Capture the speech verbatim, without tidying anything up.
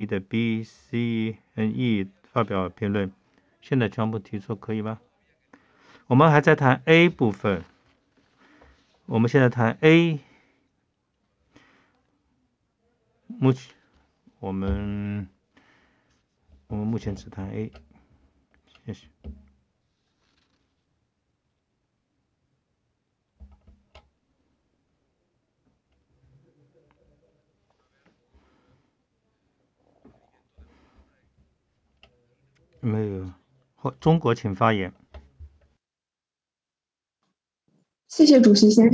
的 B、C 和 E 发表评论，现在全部提出，可以吗？我们还在谈 A 部分，我们现在谈 A。目前我们我们目前只谈 A， 谢谢。没有，中国请发言。 谢谢主席先生。